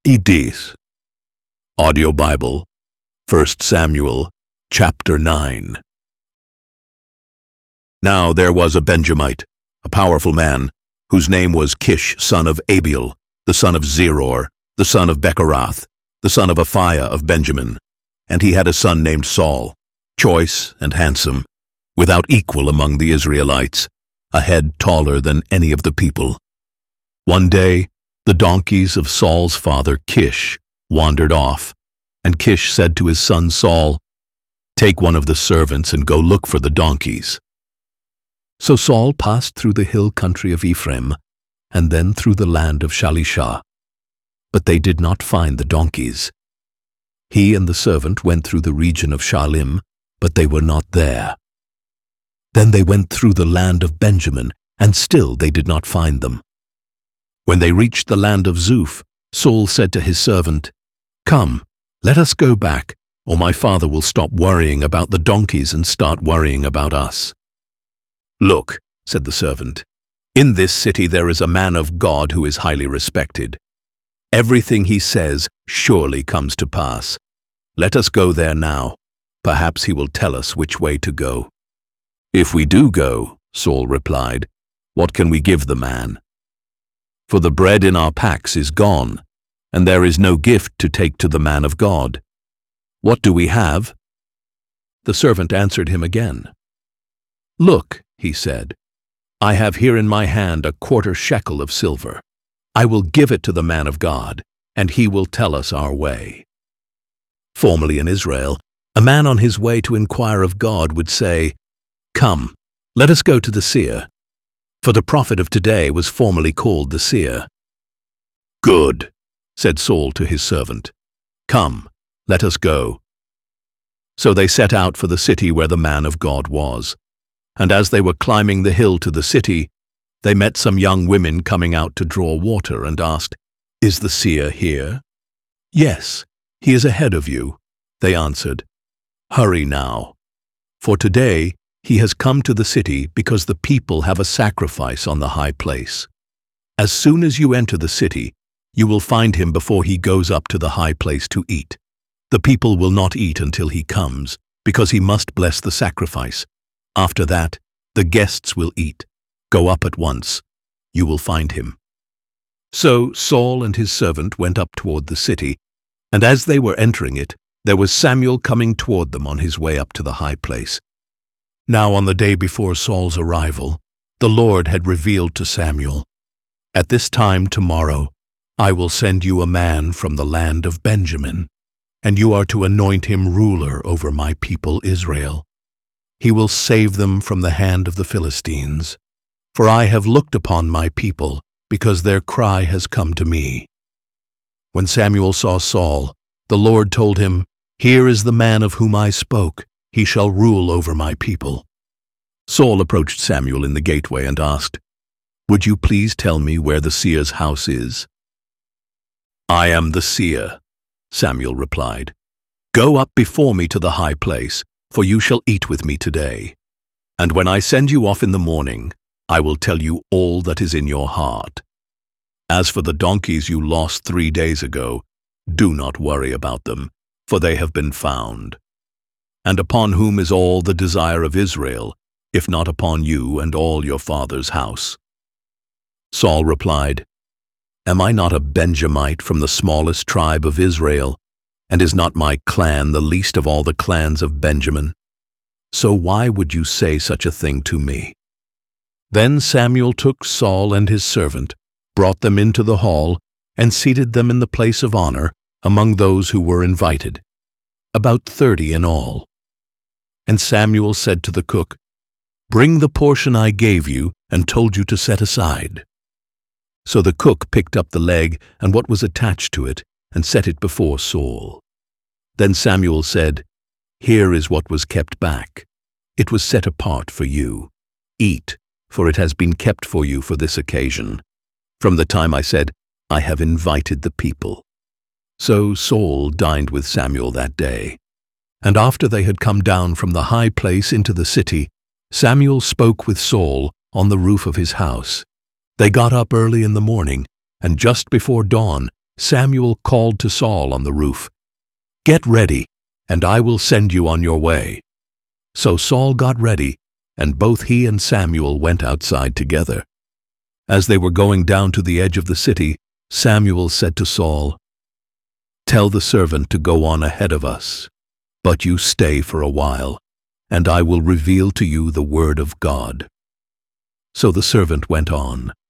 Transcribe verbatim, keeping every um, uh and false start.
Edith. Audio Bible, First Samuel, chapter nine. Now there was a Benjamite, a powerful man, whose name was Kish, son of Abiel, the son of Zeror, the son of Bechorath, the son of Aphiah of Benjamin. And he had a son named Saul, choice and handsome, without equal among the Israelites, a head taller than any of the people. One day, the donkeys of Saul's father Kish wandered off, and Kish said to his son Saul, "Take one of the servants and go look for the donkeys." So Saul passed through the hill country of Ephraim, and then through the land of Shalishah. But they did not find the donkeys. He and the servant went through the region of Shaalim, but they were not there. Then they went through the land of Benjamin, and still they did not find them. When they reached the land of Zuph, Saul said to his servant, "Come, let us go back, or my father will stop worrying about the donkeys and start worrying about us." "Look," said the servant, "in this city there is a man of God who is highly respected. Everything he says surely comes to pass. Let us go there now. Perhaps he will tell us which way to go." "If we do go," Saul replied, "what can we give the man? For the bread in our packs is gone, and there is no gift to take to the man of God. What do we have?" The servant answered him again. "Look," he said, "I have here in my hand a quarter shekel of silver. I will give it to the man of God, and he will tell us our way." Formerly in Israel, a man on his way to inquire of God would say, "Come, let us go to the seer." For the prophet of today was formerly called the seer. "Good," said Saul to his servant. "Come, let us go." So they set out for the city where the man of God was. And as they were climbing the hill to the city, they met some young women coming out to draw water and asked, "Is the seer here?" "Yes, he is ahead of you," they answered. "Hurry now, for today he has come to the city because the people have a sacrifice on the high place. As soon as you enter the city, you will find him before he goes up to the high place to eat. The people will not eat until he comes, because he must bless the sacrifice. After that, the guests will eat. Go up at once. You will find him." So Saul and his servant went up toward the city, and as they were entering it, there was Samuel coming toward them on his way up to the high place. Now on the day before Saul's arrival, the Lord had revealed to Samuel, "At this time tomorrow, I will send you a man from the land of Benjamin, and you are to anoint him ruler over my people Israel. He will save them from the hand of the Philistines. For I have looked upon my people, because their cry has come to me." When Samuel saw Saul, the Lord told him, "Here is the man of whom I spoke. He shall rule over my people." Saul approached Samuel in the gateway and asked, "Would you please tell me where the seer's house is?" "I am the seer," Samuel replied. "Go up before me to the high place, for you shall eat with me today. And when I send you off in the morning, I will tell you all that is in your heart. As for the donkeys you lost three days ago, do not worry about them, for they have been found. And upon whom is all the desire of Israel, if not upon you and all your father's house?" Saul replied, "Am I not a Benjamite from the smallest tribe of Israel, and is not my clan the least of all the clans of Benjamin? So why would you say such a thing to me?" Then Samuel took Saul and his servant, brought them into the hall, and seated them in the place of honor among those who were invited, about thirty in all. And Samuel said to the cook, "Bring the portion I gave you and told you to set aside." So the cook picked up the leg and what was attached to it and set it before Saul. Then Samuel said, "Here is what was kept back. It was set apart for you. Eat, for it has been kept for you for this occasion, from the time I said, 'I have invited the people.'" So Saul dined with Samuel that day. And after they had come down from the high place into the city, Samuel spoke with Saul on the roof of his house. They got up early in the morning, and just before dawn Samuel called to Saul on the roof, "Get ready, and I will send you on your way." So Saul got ready, and both he and Samuel went outside together. As they were going down to the edge of the city, Samuel said to Saul, "Tell the servant to go on ahead of us, but you stay for a while, and I will reveal to you the word of God." So the servant went on.